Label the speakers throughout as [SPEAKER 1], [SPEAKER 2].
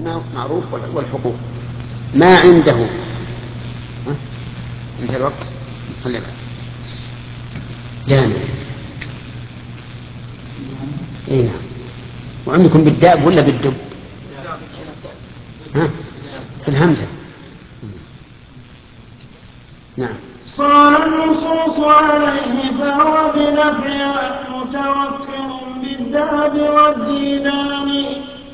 [SPEAKER 1] معروف والحقوق ما عنده. انتهى الوقت. خلينا جامع. ايه نعم. وعندكم بالداب ولا بالدب؟ ها بالهمزة. نعم.
[SPEAKER 2] صار النصوص عليه فهو بنفعها متوكل بالذهب والديدان،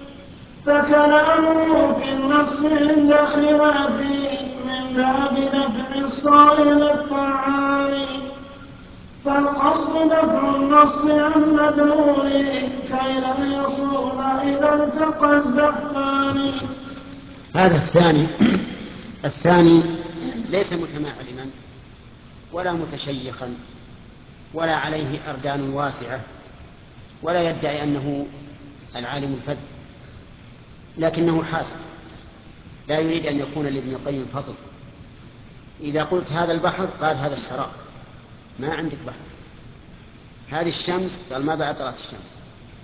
[SPEAKER 2] فكلامه في النص عند خلافه من باب نفع الصائل الطعام، فالقصد دفع النص عن مدلوله كي لا يصول إذا التقى الزحفان.
[SPEAKER 1] هذا الثاني ليس متمعلما ولا متشيخا ولا عليه أردان واسعة ولا يدعي أنه العالم الفذ، لكنه حاسب، لا يريد أن يكون لابن القيم فضل. إذا قلت هذا البحر قال هذا السراب، ما عندك بحر. هذه الشمس قال ما بعد طلعت الشمس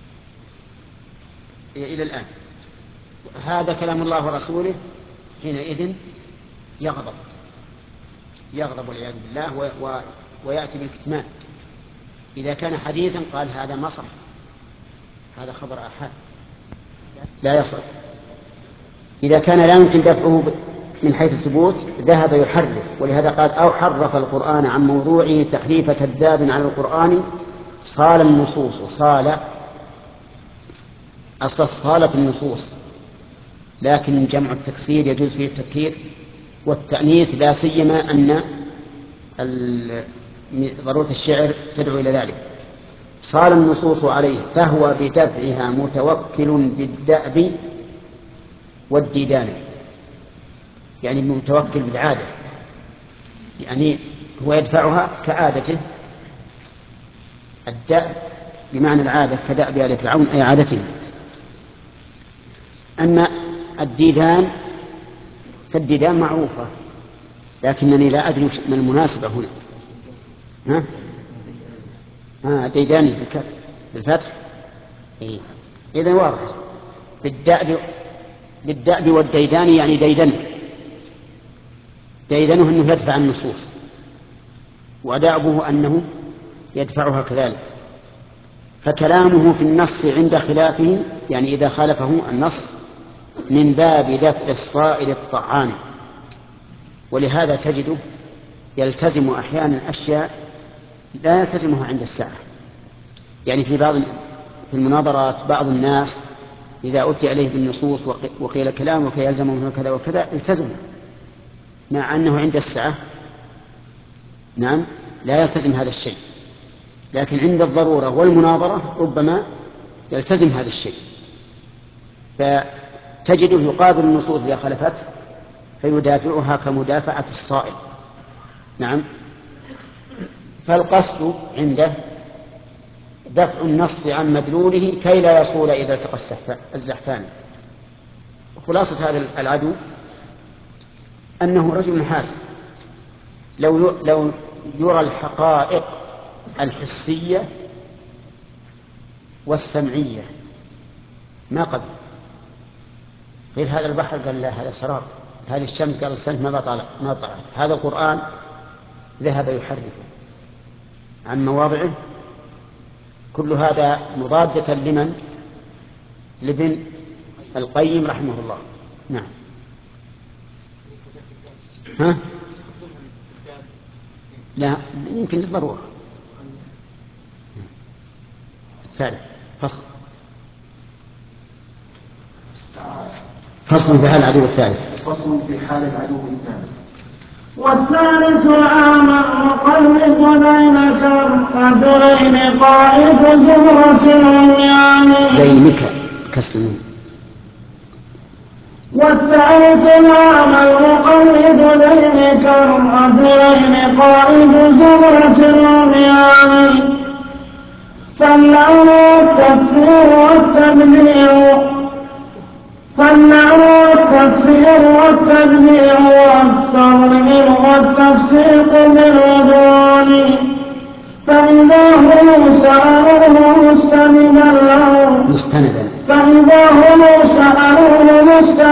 [SPEAKER 1] إلى الآن. هذا كلام الله ورسوله، حينئذ يغضب والعياذ بالله ويأتي بالكتمان. إذا كان حديثا قال هذا مصح، هذا خبر آحاد لا يصح. إذا كان لا يمكن دفعه من حيث الثبوت ذهب يحرف، ولهذا قال أو حرف القرآن عن موضوعه تحريف كذاب على القرآن صال النصوص. صال أصل الصالة النصوص، لكن جمع التكسير يجوز فيه التذكير والتأنيث، لا سيما أن ضرورة الشعر تدعو إلى ذلك. صال النصوص عليه فهو بدفعها متوكل بالدأب والديدان، يعني متوكل بالعادة، يعني هو يدفعها كعادته. الدأب بمعنى العادة كدأب آل فرعون أي عادته. أما الديدان فالديدان معروفة، لكنني لا أدري ما المناسبة هنا. ديداني بالفتح. إذا واضح. بالدأب والديدان يعني ديدنه أنه يدفع النصوص، ودأبه أنه يدفعها كذلك. فكلامه في النص عند خلافه، يعني إذا خالفه النص، من باب دفع الصائل الطعام. ولهذا تجده يلتزم أحيانا أشياء لا يلتزمها عند الساعة. يعني في المناظرات بعض الناس إذا أتي عليه بالنصوص وقيل كلام وكي يلزمه كذا وكذا التزم، مع أنه عند الساعة نعم لا يلتزم هذا الشيء، لكن عند الضرورة والمناظرة ربما يلتزم هذا الشيء. فتجده يقابل النصوص إذا خلفته فيدافعها كمدافعة الصائل. نعم. فالقصد عنده دفع النص عن مدلوله كي لا يصول إذا التقى الزحفان. خلاصة هذا العدو أنه رجل حاسب، لو يرى الحقائق الحسية والسمعية ما قبل. غير هذا البحر قال لا هذا سراب، هذه الشمس قال الشمس ما طلعت، هذا القرآن ذهب يحرفه عن مواضعه. كل هذا مضادة لابن القيم رحمه الله. نعم. لا يمكن للضرورة. الثالث فصل في حال العدو الثالث.
[SPEAKER 2] والثالث عام مقلد ذينك الرجلين قائد زمرة العميان.
[SPEAKER 1] ذينك كسلم.
[SPEAKER 2] والثالث عام المقلد ذينك الرجلين قائد زمرة العميان، فالنعم والتكفير والتدبير والتضليل والتفسيق بالعدوان، فإذا هم سألوه مستندا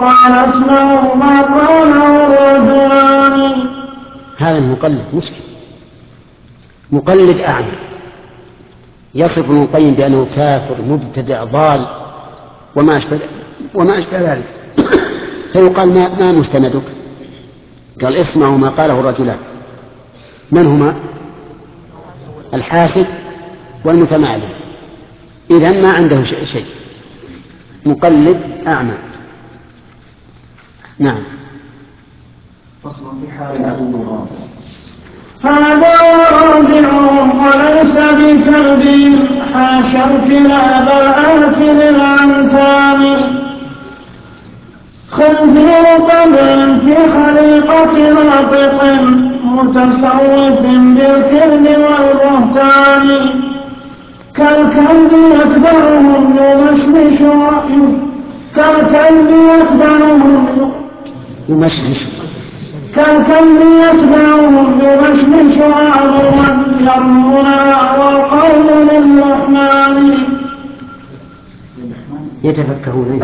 [SPEAKER 2] قال اسمعوا ما قاله الرجلان.
[SPEAKER 1] هذا المقلد مشكل، مقلد أعمى يصف ابن القيم بأنه كافر مبتدع ضال وما أشبه ذلك. فيقال ما مستندك؟ قال اسمعوا ما قاله الرجلان. من هما؟ الحاسد والمتمعلم. إذن ما عنده شيء، مقلد أعمى. نعم.
[SPEAKER 2] فصل في حال العدو الرابع. هذا رابعهم وليس بكلب حاشا الكلاب الآكل العنتان خنزير قبل في خليقة ناطق متصوف بالكذب والبهتان كالكلب يتبعهم يمشمش كالكلب يتبعهم عظما يرمنا والقول للرحمن
[SPEAKER 1] يتفكرون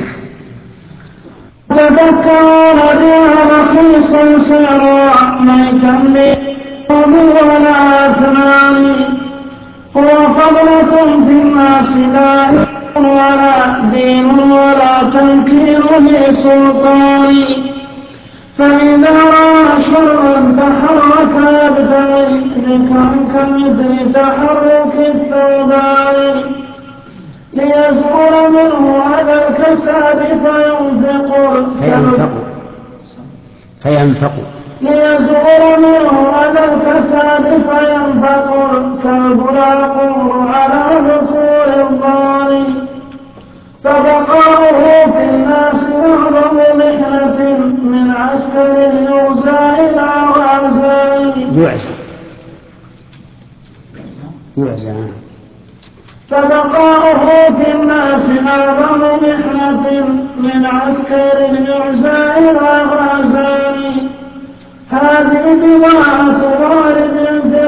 [SPEAKER 2] بها رخيصا سعرا ميتا ولا أثنان هو فضلة في الناس لا ولا دين ولا تنكير لسلطان فإذا رأى شرا تحرك يبتغي ذكرا كمثل تحرك الثوبان ليزول منه هذا الكساد
[SPEAKER 1] فينفق
[SPEAKER 2] ليزول منه هذا الكساد فينفق كالبراق على ذكور الضال فبقاؤه في الناس أعظم محنة من عسكر يغزى إلى غزال فبقاؤه في الناس أعظم محنة من عسكر يغزى إلى غزال هذه بضاعة ضارب في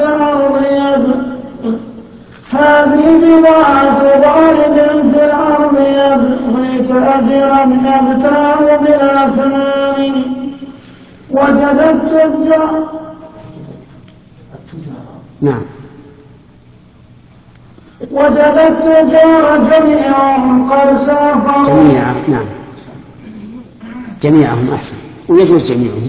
[SPEAKER 2] الأرض يبغي تأجرا يبتاع بالأثمان وجد التجار جميعهم قد سافروا
[SPEAKER 1] جميعهم أحسن ويجوز جميعهم.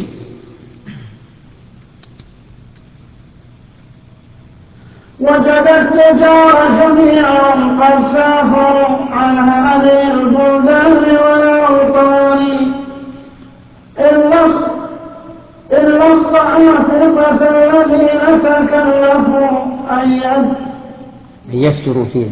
[SPEAKER 2] وجد التجار جميعهم قد سافروا عن هذه البلدان والأوطان إلا الصحافة الذين تكلفوا أن
[SPEAKER 1] يسجروا فيها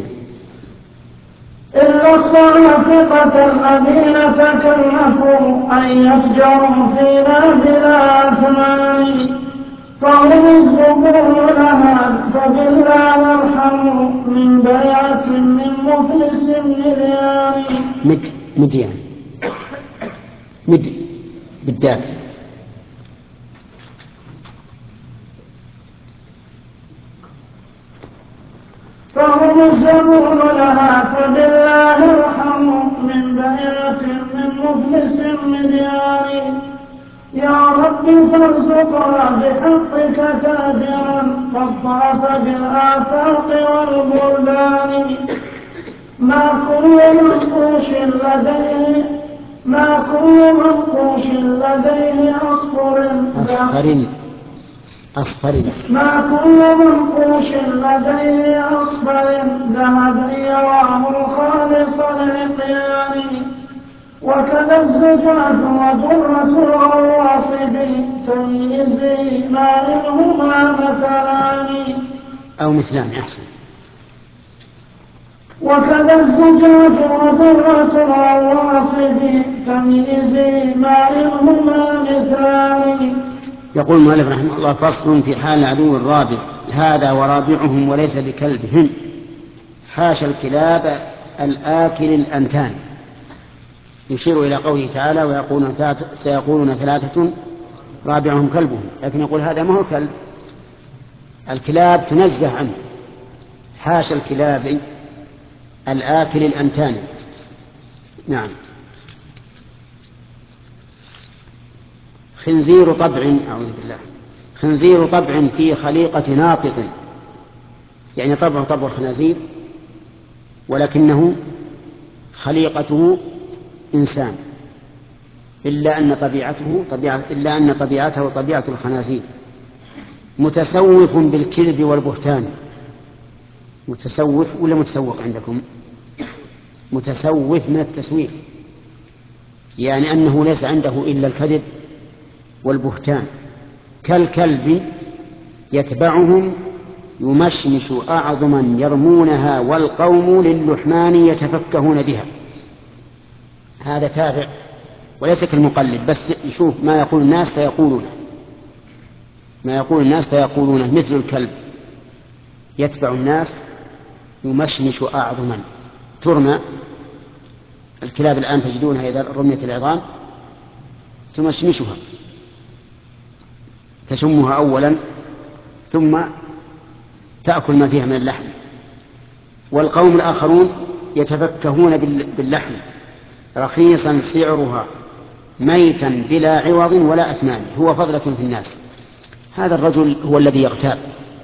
[SPEAKER 2] إلا الصنافقة الذين تكلفوا أن يتجروا فينا بلا أثمان فهم الزبون لها فبالله يرحموا من بيعة من مفلس
[SPEAKER 1] مديان بالدال
[SPEAKER 2] فهم الزبون لها فبالله يرحموا من بيعة من مفلس مديان يا رب فارزقها بحقك تاجرا قد ضعف بالآفاق والبلدان ما كل منقوش لديه أصفر ذهب يراه خالص العقيان وكذا الزجاج ودرة الغواصب تمييزه ما إنهما مثلان
[SPEAKER 1] أو مثلان أحسن.
[SPEAKER 2] وكذا الزجاج وضرة الغواصب تمييزه ما إنهما مثلان.
[SPEAKER 1] يقول المؤلف رحمه الله فصل في حال العدو الرابع هذا ورابعهم وليس بكلبهم حاشا الكلاب الآكل الأنتان يشير إلى قوله تعالى سيقولون ثلاثة رابعهم كلبهم لكن يقول هذا ما هو كلب الكلاب تنزه عنه حاشا الكلاب الآكل الأنتان. نعم. خنزير طبع، أعوذ بالله، خنزير طبع في خليقة ناطق، يعني طبعه طبع الخنازير ولكنه خليقته إنسان، إلا أن طبيعته طبيعة الخنازير، متسوف بالكذب والبهتان. متسوف ولا متسوق عندكم؟ متسوف من التسويف، يعني أنه ليس عنده إلا الكذب والبهتان. كالكلب يتبعهم يمشمش أعظما يرمونها والقوم للحمان يتفكهون بها. هذا تابع وليس كالمقلد، بس يشوف ما يقول الناس فيقولونه، مثل الكلب يتبع الناس يمشمش أعظما. ترمى الكلاب الآن تجدونها إذا رميت العظام تمشمشها، تشمها أولا ثم تأكل ما فيها من اللحم. والقوم الآخرون يتفكهون باللحم رخيصا سعرها ميتا بلا عوض ولا أثمان، هو فضلة في الناس. هذا الرجل هو الذي يغتاب،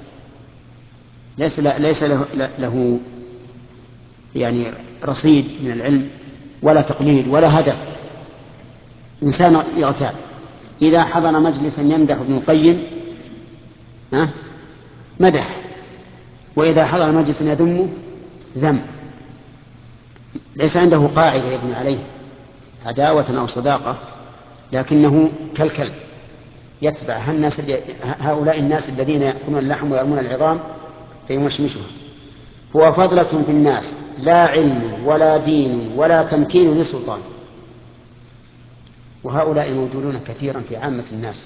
[SPEAKER 1] ليس له يعني رصيد من العلم ولا تقليد ولا هدف. إنسان يغتاب، إذا حضر مجلسا يمدح ابن القيم مدح، وإذا حضر مجلسا يذمه ذم. ليس عنده قاعدة يبني عليه عداوة أو صداقة، لكنه كالكلب يتبع هؤلاء الناس الذين يأكلون اللحم ويرمون العظام فيمشمشها. هو فضلة في الناس، لا علم ولا دين ولا تمكين لسلطان. وهؤلاء موجودون كثيرا في عامة الناس،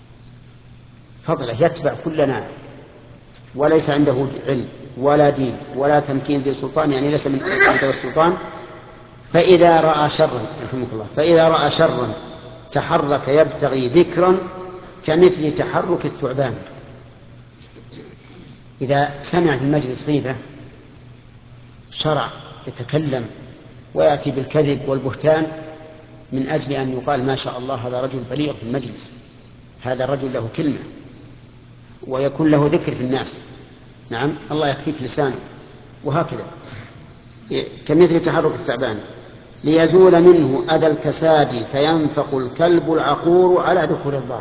[SPEAKER 1] فضله يتبع كل ناعم وليس عنده علم ولا دين ولا تمكين ذي سلطان، يعني ليس من عنده السلطان. فإذا رأى شرا رحمه الله، فإذا رأى شرا تحرك يبتغي ذكرا كمثل تحرك الثعبان. إذا سمع في المجلس غيبة شرع يتكلم ويأتي بالكذب والبهتان من أجل أن يقال ما شاء الله هذا رجل بليغ في المجلس، هذا الرجل له كلمة، ويكون له ذكر في الناس. نعم، الله يخفيك لسانه. وهكذا كمثل تحرك الثعبان ليزول منه أذى الكساد فينفق الكلب العقور على ذكور الظان.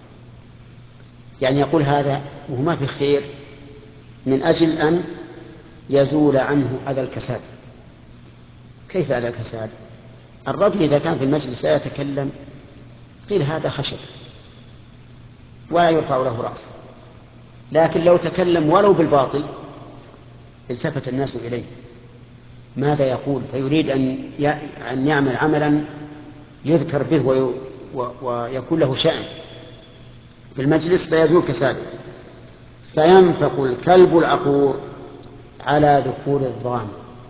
[SPEAKER 1] يعني يقول هذا وهو ما في خير من أجل أن يزول عنه أذى الكساد. كيف أذى الكساد؟ الرجل إذا كان في المجلس لا يتكلم قيل هذا خشب ولا يرفع له رأس، لكن لو تكلم ولو بالباطل التفت الناس إليه ماذا يقول، فيريد أن يعمل عملا يذكر به ويكون له شأن في المجلس فيزول كساده. فينفق الكلب العقور على ذكور الضأن.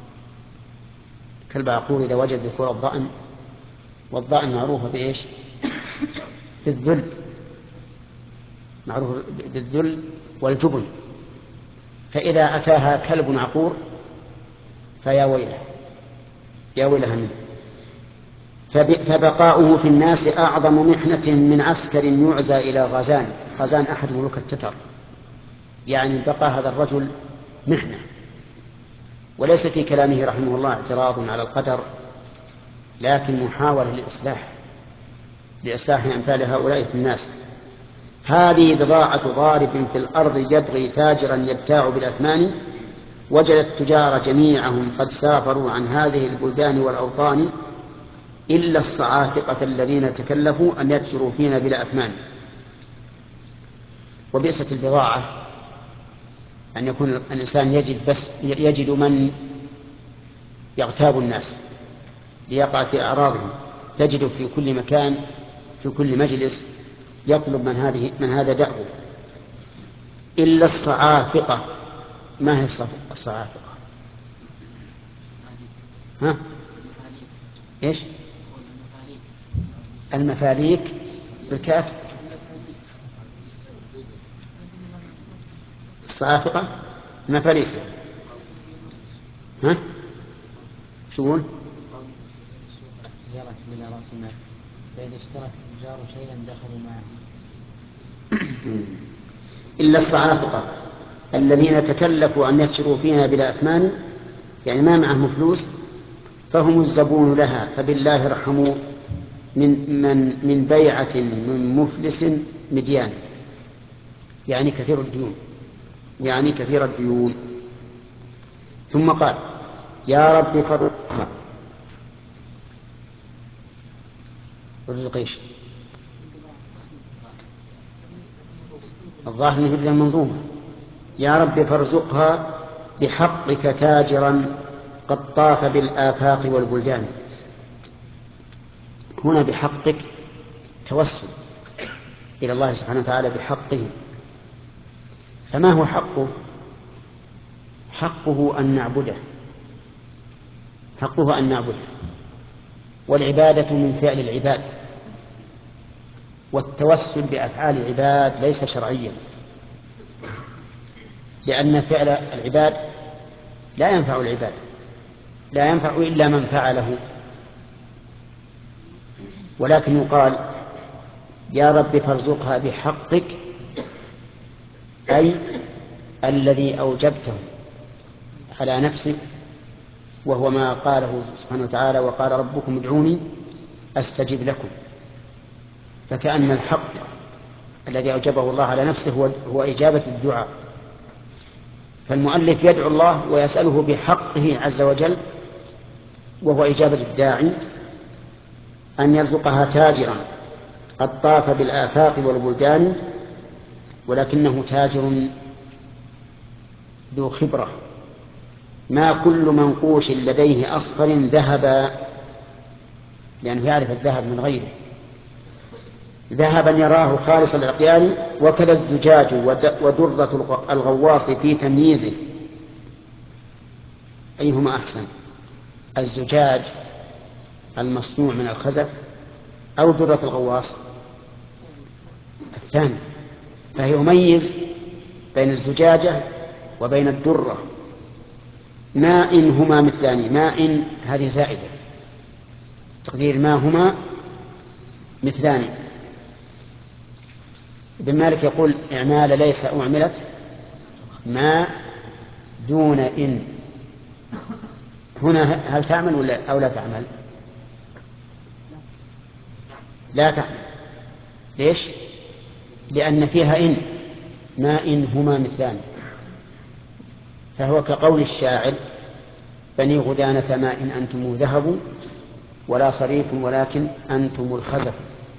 [SPEAKER 1] كلب عقور إذا وجد ذكور الضأن، والضأن معروفة بإيش؟ بالذل، معروف بالذل والجبن. فإذا أتاها كلب عقور فيا ويله، يا ويلها منه. فبقاؤه في الناس أعظم محنة من عسكر يعزى إلى غزان. غزان أحد ملوك التتر، يعني بقى هذا الرجل محنة. وليس في كلامه رحمه الله اعتراض على القدر، لكن محاولة لإصلاح أمثال هؤلاء في الناس. هذه بضاعة ضارب في الأرض يبغي تاجرا يبتاع بالأثمان، وجد التجار جميعهم قد سافروا عن هذه البلدان والأوطان، إلا الصعاثقة الذين تكلفوا أن يتجروا فينا بلا أثمان. وبئست البضاعة أن يكون الإنسان يجد من يغتاب الناس ليقع في أعراضهم. تجد في كل مكان في كل مجلس يطلب من هذا دعوه، إلا الصعافقة. ما هي الصعافقة؟ إيش؟ المفاليك بالكاف. الصعافقة المفاليس. شو يقول؟
[SPEAKER 3] زيارة من رأس المال فإذا اشترك الجار شيئا دخلوا معه
[SPEAKER 1] إلا الصعافقة الذين تكلفوا أن يشتروا فيها بلا أثمان، يعني ما معهم فلوس، فهم الزبون لها، فبالله ارحموا من بيعة من مفلس مديان، يعني كثير الديون. ثم قال يا رب فرقها. رزق ايش؟ الظاهر من هذه المنظومة. يا رب فارزقها بحقك تاجرا قد طاف بالآفاق والبلدان. هنا بحقك توسل إلى الله سبحانه وتعالى بحقه. فما هو حقه؟ حقه أن نعبده، والعبادة من فعل العباد، والتوسل بأفعال العباد ليس شرعيا، لأن فعل العباد لا ينفع العباد، لا ينفع إلا من فعله. ولكن يقال يا رب فارزقها بحقك، أي الذي أوجبته على نفسك، وهو ما قاله سبحانه وتعالى وقال ربكم ادعوني أستجب لكم. فكأن الحق الذي أوجبه الله على نفسه هو إجابة الدعاء. فالمؤلف يدعو الله ويسأله بحقه عز وجل، وهو إجابة الداعي، أن يرزقها تاجرا قد طاف بالآفاق والبلدان، ولكنه تاجر ذو خبرة. ما كل منقوش لديه أصفر ذهبا، لأنه يعرف الذهب من غيره، ذهبا يراه خالص العقيان، وكذا الزجاج ودرة الغواص في تمييزه. أيهما أحسن، الزجاج المصنوع من الخزف أو درة الغواص؟ الثاني. فهي يميز بين الزجاجة وبين الدرة. ما إن هما مثلان، ما إن هذه زائدة، تقدير ما هما مثلان. ابن مالك يقول إعمال ليس أعملت ما دون إن. هنا هل تعمل أو لا تعمل؟ لا تعمل. ليش؟ لأن فيها إن، ما إن هما مثلان. فهو كقول الشاعر بني غدانة ما إن أنتم ذهب ولا صريف ولكن أنتم الخزف.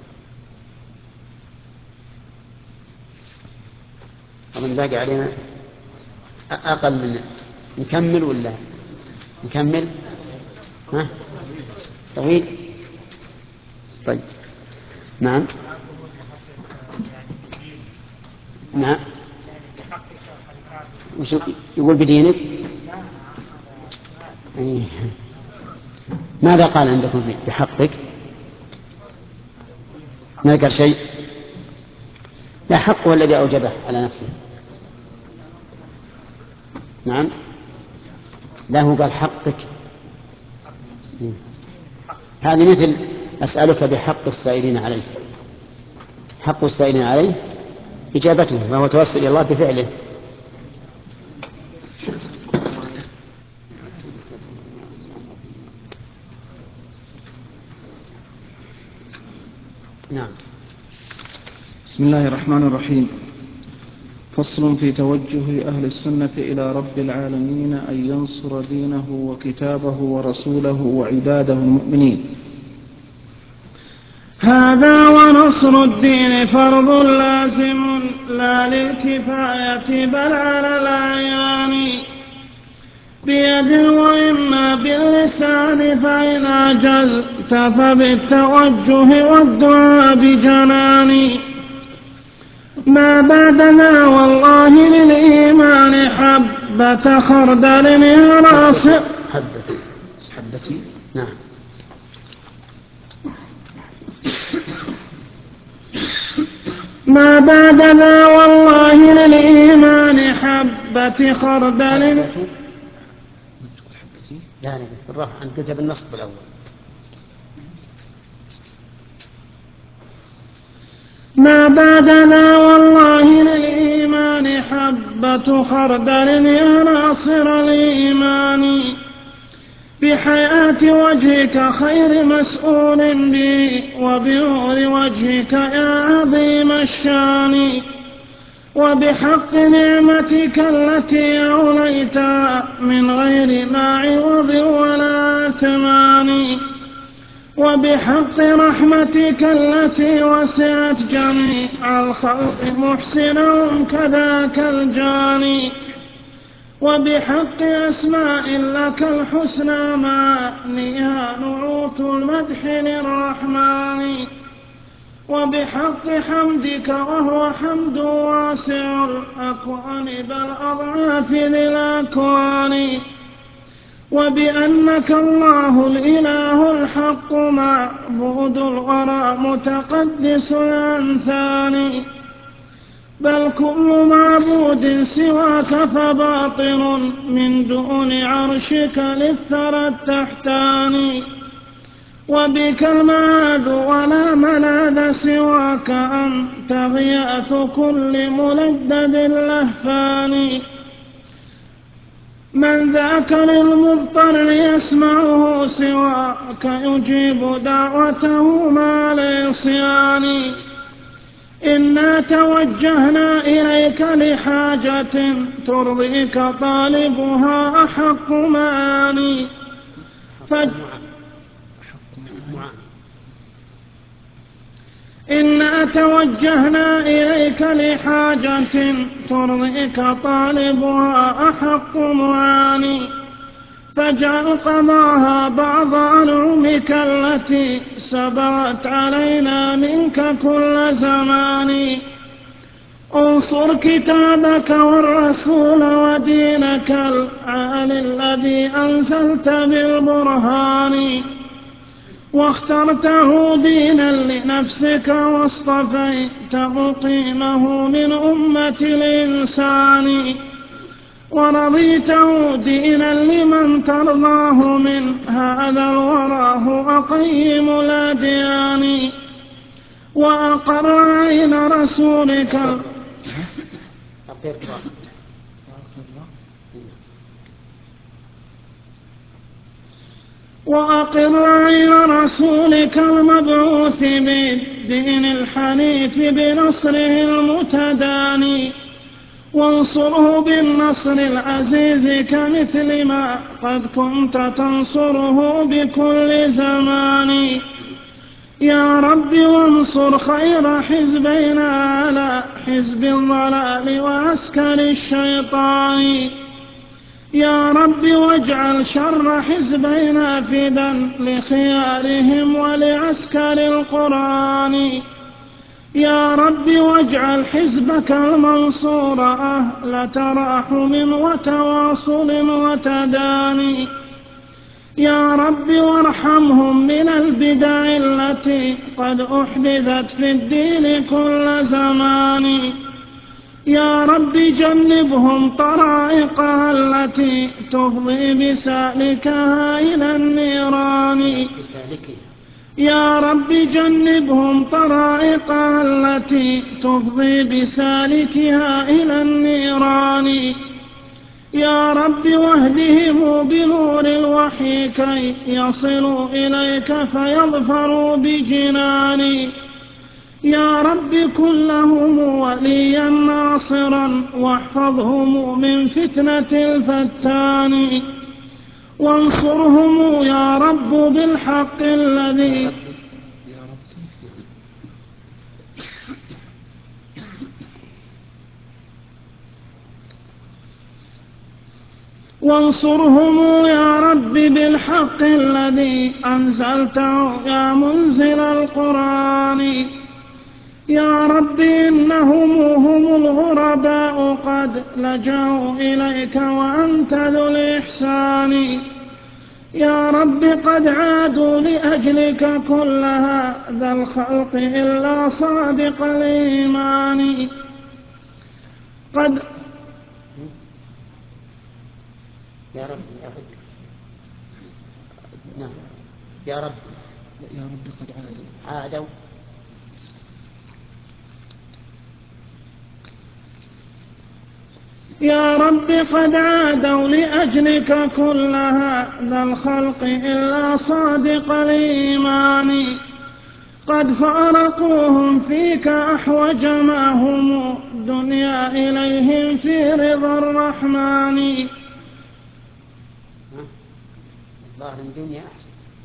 [SPEAKER 1] ومن باقي علينا أقل من نكمل ولا نكمل؟ ها؟ طويل؟ طيب نعم نعم. وش يقول بدينك؟ إيه. ماذا قال عندكم بحقك؟ ما ذكر شيء. لا، حقه الذي أوجبه على نفسه. نعم، لا هو قال حقك. هذه مثل أسألك بحق السائلين عليه. حق السائلين عليه إجابته، وهو توسل إلى الله بفعله. نعم.
[SPEAKER 4] بسم الله الرحمن الرحيم. فصل في توجه أهل السنة إلى رب العالمين أن ينصر دينه وكتابه ورسوله وعباده المؤمنين.
[SPEAKER 2] هذا ونصر الدين فرض لازم لا للكفاية بل على الأعيان، بيد وإما باللسان، فإن عجزت فبالتوجه والدعاء بجنان. ما بعدنا والله للإيمان حبة خردل يراص
[SPEAKER 1] حبتي. نعم.
[SPEAKER 2] ما بعدنا والله للإيمان حبة خردل.
[SPEAKER 1] لا، في الرفع أنت قلت بالنصب الأول.
[SPEAKER 2] ما بعدنا والله للإيمان حبة خردل يا ناصر الإيمان بحياة وجهك خير مسؤول بي وبنور وجهك يا عظيم الشان وبحق نعمتك التي أوليت من غير ما عوض ولا ثمان وبحق رحمتك التي وسعت جميع الخلق محسنا كذاك الجاني وبحق أسماء لك الحسنى ما لها نعوت المدح للرحمن وبحق حمدك وهو حمد واسع الأكوان بل أضعاف ذي الأكوان وبأنك الله الإله الحق معبود الورى متقدس الأنثان بل كل معبود سواك فباطل من دون عرشك للثرى التحتاني وبك المعاذ ولا ملاذ سواك أنت غياث كل ملدد لهفان من ذاك للمضطر يسمعه سواك يجيب دعوته مع العصيان إنا توجهنا إليك لحاجة ترضيك طالبها أحق معاني إنا توجهنا إليك لحاجة ترضيك طالبها أحق معاني فاجعل قضاها بعض أنعمك التي سبقت علينا منك كل زمان انصر كتابك والرسول ودينك العالي الذي أنزلت بالبرهان واخترته دينا لنفسك واصطفيت مقيمه من أمة الإنسان ورضيته دينا لمن ترضاه من هذا الورى هو قيم الأديان وأقر عين رسولك وأقر عين رسولك المبعوث بالدين الحنيف بنصره المتداني وانصره بالنصر العزيز كمثل ما قد كنت تنصره بكل زمان يا رب وانصر خير حزبنا على حزب الضلال وعسكر الشيطان يا رب واجعل شر حزبنا فدا لخيارهم ولعسكر القرآن يا رب واجعل حزبك المنصور أهل تراحم وتواصل وتداني يا رب وارحمهم من البدع التي قد أحدثت في الدين كل زمان يا رب جنبهم طرائقها التي تفضي بسالكها إلى النيران يا رب جنبهم طرائقها التي تفضي بسالكها إلى النيران يا رب واهدهم بنور الوحي كي يصلوا إليك فيظفروا بجنان يا رب كن لهم وليا ناصرا واحفظهم من فتنة الفتان وانصرهم يا رب بالحق الذي وانصرهم يا رب بالحق الذي أنزلته يا منزل القرآن يا رب إنهم هم الغرباء قد لجأوا إليك وأنت ذو الإحسان يا رب قد عادوا لأجلك كل هذا الخلق إلا صادق الإيمان قد
[SPEAKER 1] يا رب نعم يا رب
[SPEAKER 4] يا رب قد عادوا
[SPEAKER 2] يا رب قد عادوا لأجلك كل هذا الخلق إلا صادق الإيمان، قد فارقوهم فيك أحوج ما هم الدنيا إليهم في رضا الرحمن.
[SPEAKER 1] ظاهر الدنيا أحسن.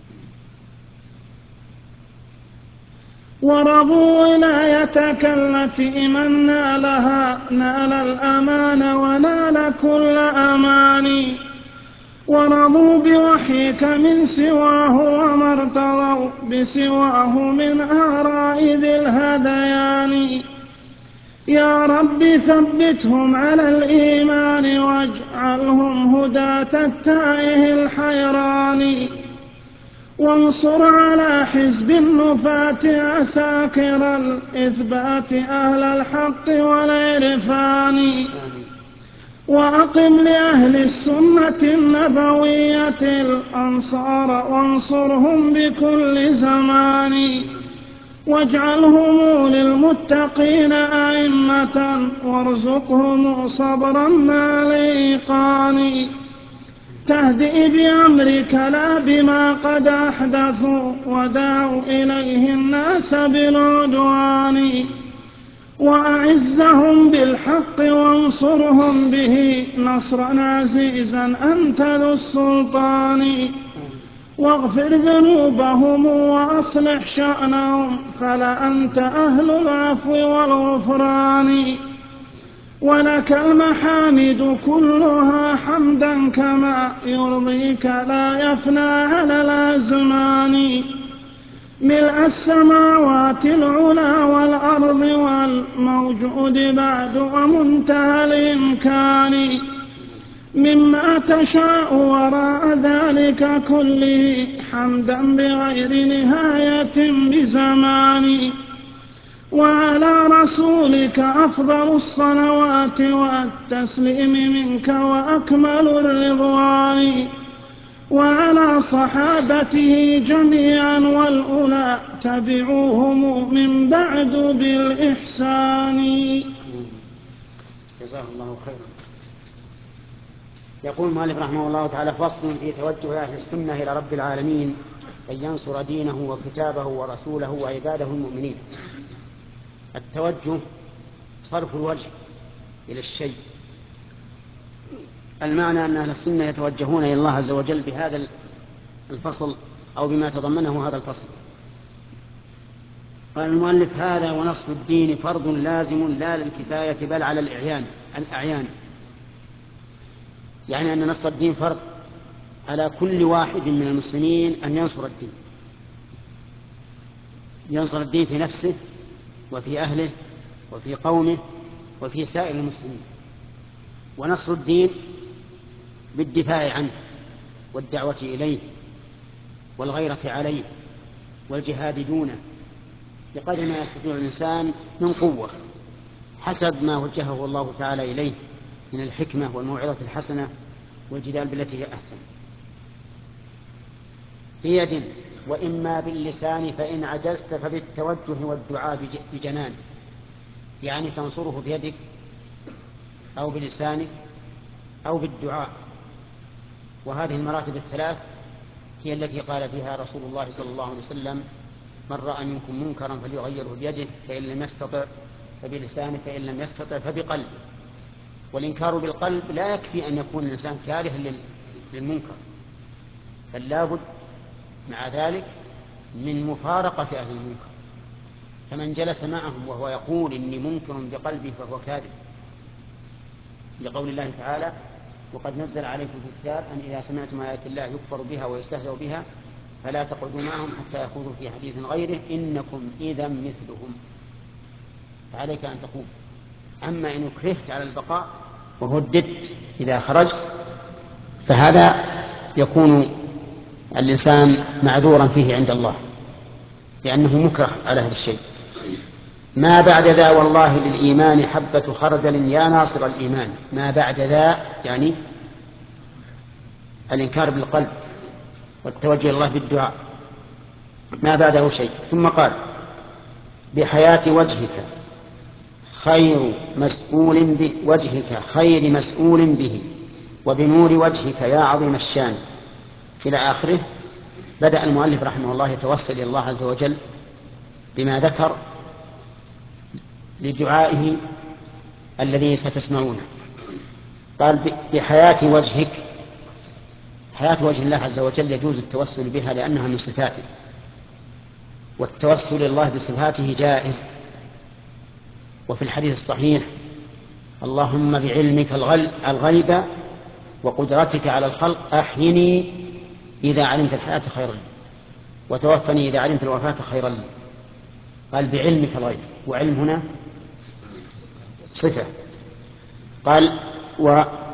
[SPEAKER 2] ورضوا ولايتك التي من نالها نال الأمان ونال كل أمان، ورضوا بوحيك من سواه وما ارتضوا بسواه من آراء ذي الهذيان. يا رب ثبتهم على الإيمان واجعلهم هداة التائه الحيران، وانصر على حزب النفاة عساكر الإثبات أهل الحق والعرفان، وأقم لأهل السنة النبوية الأنصار وانصرهم بكل زمان، واجعلهم للمتقين أئمة وارزقهم صبرا مع الإيقان، تهدئ بأمرك لا بما قد أحدثوا ودعوا إليه الناس بالعدوان، وأعزهم بالحق وانصرهم به نصرا عزيزا أنت ذو السلطان، واغفر ذنوبهم وأصلح شأنهم فلأنت أهل العفو والغفران، ولك المحامد كلها حمدا كما يرضيك لا يفنى على الأزمان، ملء السماوات العلى والأرض والموجود بعد ومنتهى الإمكان، مما تشاء وراء ذلك كله حمدا بغير نهاية بزمان، وعلى رسولك أفضل الصلوات والتسليم منك وأكمل الرضوان، وعلى صحابته جميعا والأولى تبعوهم من بعد بالإحسان.
[SPEAKER 1] جزاه الله خيرا. يقول المؤلف رحمه الله تعالى: فصل في توجه أهل السنة إلى رب العالمين أن ينصر دينه وكتابه ورسوله وعباده المؤمنين. التوجه صرف الوجه إلى الشيء. المعنى أن أهل السنة يتوجهون إلى الله عز وجل بهذا الفصل أو بما تضمنه هذا الفصل. قال المؤلف: هذا ونصر الدين فرض لازم لا للكفاية بل على الأعيان، يعني أن نصر الدين فرض على كل واحد من المسلمين أن ينصر الدين، ينصر الدين في نفسه وفي أهله وفي قومه وفي سائر المسلمين. ونصر الدين بالدفاع عنه والدعوة إليه والغيرة عليه والجهاد دونه بقدر ما يستطيع الإنسان من قوة حسب ما وجهه الله تعالى إليه من الحكمة والموعظة الحسنة والجدال بالتي هي أحسن. بيد وإما باللسان فإن عجزت فبالتوجه والدعاء بجنان، يعني تنصره بيدك أو بلسانك أو بالدعاء. وهذه المراتب الثلاث هي التي قال فيها رسول الله صلى الله عليه وسلم: من رأى منكم منكرا فليغيره بيده فإن لم يستطع فبلسانه فإن لم يستطع فبقلبه. والإنكار بالقلب لا يكفي أن يكون الإنسان كاره للمنكر، بل لابد مع ذلك من مفارقة أهل المنكر. فمن جلس معهم وهو يقول إني منكر بقلبي فهو كاذب، لقول الله تعالى: وقد نزل عليكم في الكتاب أن إذا سمعتم آيات الله يكفر بها ويستهزأ بها فلا تقعدوا معهم حتى يخوضوا في حديث غيره إنكم إذا مثلهم. فعليك أن تقوم. أما إن كرهت على البقاء وهددت إذا خرجت فهذا يكون الإنسان معذورا فيه عند الله لأنه مكره على هذا الشيء. ما بعد ذا والله للإيمان حبة خردل يا ناصر الإيمان. ما بعد ذا يعني الإنكار بالقلب والتوجه الله بالدعاء، ما بعده شيء. ثم قال: بحياة وجهك خير مسؤول به وجهك خير مسؤول به وبنور وجهك يا عظيم الشان إلى آخره. بدأ المؤلف رحمه الله يتوسل إلى الله عز وجل بما ذكر لدعائه الذي ستسمعونه. قال بحياة وجهك. حياة وجه الله عز وجل يجوز التوسل بها لأنها من صفاته، والتوسل إلى الله بصفاته جائز. وفي الحديث الصحيح: اللهم بعلمك الغيب وقدرتك على الخلق أحيني إذا علمت الحياة خيرا لي وتوفني إذا علمت الوفاة خيرا لي. قال بعلمك الغيب، وعلم هنا صفة. قال